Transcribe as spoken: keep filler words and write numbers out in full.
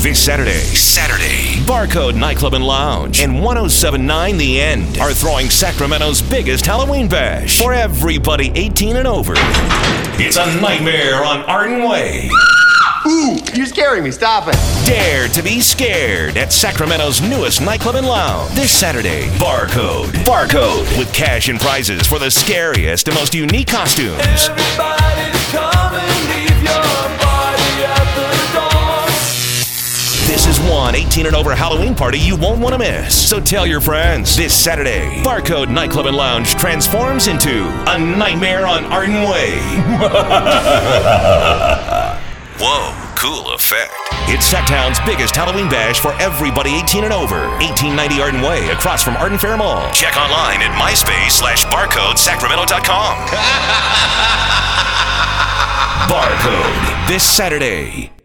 This Saturday, Saturday, Barcode Nightclub and Lounge and one oh seven point nine The End are throwing Sacramento's biggest Halloween bash for everybody eighteen and over. It's a nightmare on Arden Way. Ooh, you're scaring me. Stop it. Dare to be scared at Sacramento's newest nightclub and lounge. This Saturday, Barcode. Barcode. With cash and prizes for the scariest and most unique costumes. Everybody come and leave your body at the door. This is one eighteen and over Halloween party you won't want to miss. So tell your friends. This Saturday, Barcode Nightclub and Lounge transforms into a nightmare on Arden Way. Whoa, cool effect. It's Sacktown's biggest Halloween bash for everybody eighteen and over. eighteen ninety Arden Way, across from Arden Fair Mall. Check online at myspace slash barcode sacramento dot com. Barcode, this Saturday.